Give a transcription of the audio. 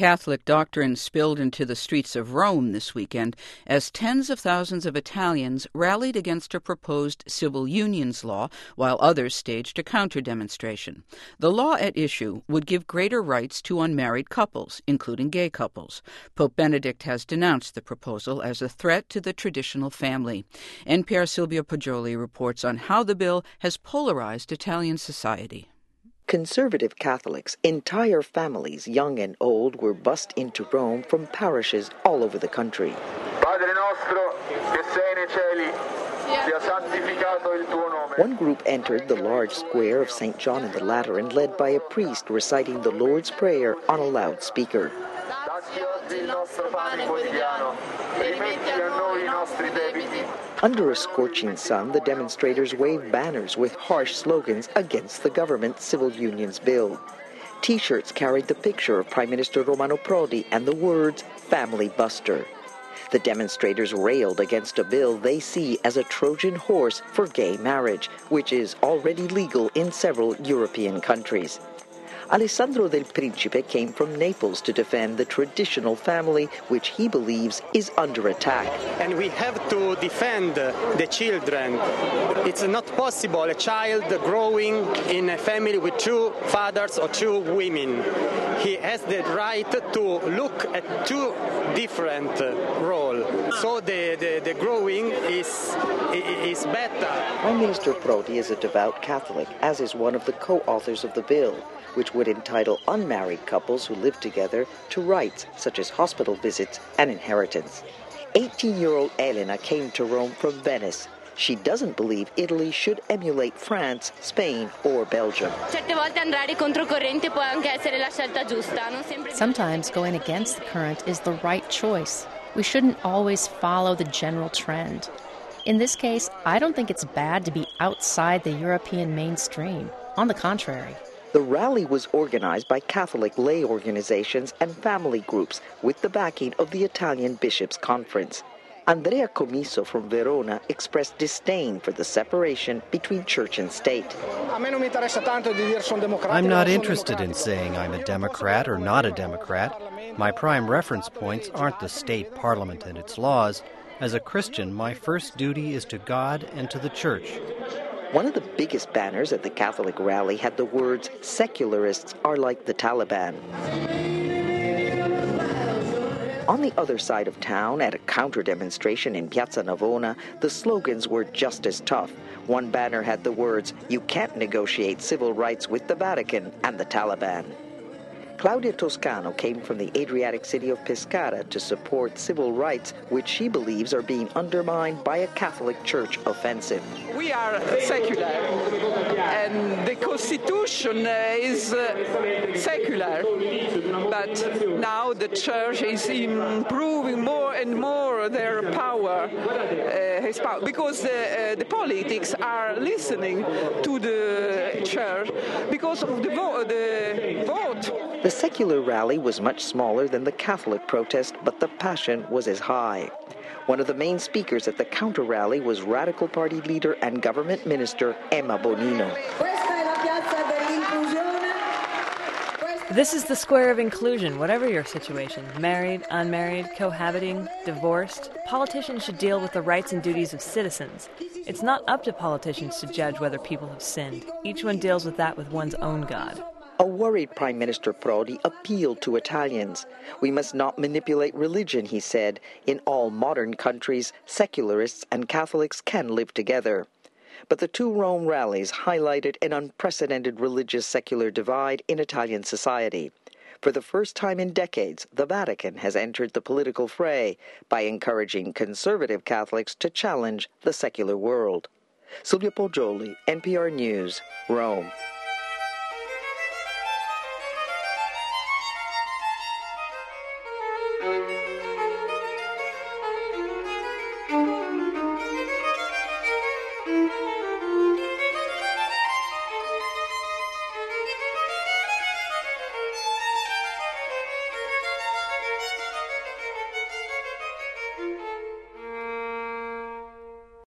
Catholic doctrine spilled into the streets of Rome this weekend as tens of thousands of Italians rallied against a proposed civil unions law, while others staged a counter-demonstration. The law at issue would give greater rights to unmarried couples, including gay couples. Pope Benedict has denounced the proposal as a threat to the traditional family. NPR Silvia Poggioli reports on how the bill has polarized Italian society. Conservative Catholics, entire families, young and old, were bussed into Rome from parishes all over the country. Padre nostro, che sei nei cieli, sia santificato il tuo nome. One group entered the large square of St. John in the Lateran, led by a priest reciting the Lord's Prayer on a loudspeaker. Under a scorching sun, the demonstrators waved banners with harsh slogans against the government's civil unions bill. T-shirts carried the picture of Prime Minister Romano Prodi and the words, "Family Buster." The demonstrators railed against a bill they see as a Trojan horse for gay marriage, which is already legal in several European countries. Alessandro Del Principe came from Naples to defend the traditional family, which he believes is under attack. And we have to defend the children. It's not possible a child growing in a family with two fathers or two women. He has the right to look at two different roles. So the growing is better. Prime Minister Prodi is a devout Catholic, as is one of the co-authors of the bill, which would entitle unmarried couples who live together to rights such as hospital visits and inheritance. 18-year-old Elena came to Rome from Venice. She doesn't believe Italy should emulate France, Spain, or Belgium. Sometimes going against the current is the right choice. We shouldn't always follow the general trend. In this case, I don't think it's bad to be outside the European mainstream. On the contrary. The rally was organized by Catholic lay organizations and family groups with the backing of the Italian Bishops' Conference. Andrea Comiso from Verona expressed disdain for the separation between church and state. I'm not interested in saying I'm a Democrat or not a Democrat. My prime reference points aren't the state parliament and its laws. As a Christian, my first duty is to God and to the church. One of the biggest banners at the Catholic rally had the words, "Secularists are like the Taliban." On the other side of town, at a counter-demonstration in Piazza Navona, the slogans were just as tough. One banner had the words, "You can't negotiate civil rights with the Vatican and the Taliban." Claudia Toscano came from the Adriatic city of Pescara to support civil rights, which she believes are being undermined by a Catholic Church offensive. We are secular, and the Constitution is secular, but now the Church is improving more and more their power, because the politics are listening to the Church because of the vote. The secular rally was much smaller than the Catholic protest, but the passion was as high. One of the main speakers at the counter-rally was Radical Party leader and government minister Emma Bonino. This is the square of inclusion, whatever your situation. Married, unmarried, cohabiting, divorced. Politicians should deal with the rights and duties of citizens. It's not up to politicians to judge whether people have sinned. Each one deals with that with one's own God. A worried Prime Minister Prodi appealed to Italians. "We must not manipulate religion," he said. "In all modern countries, secularists and Catholics can live together." But the two Rome rallies highlighted an unprecedented religious-secular divide in Italian society. For the first time in decades, the Vatican has entered the political fray by encouraging conservative Catholics to challenge the secular world. Silvia Poggioli, NPR News, Rome.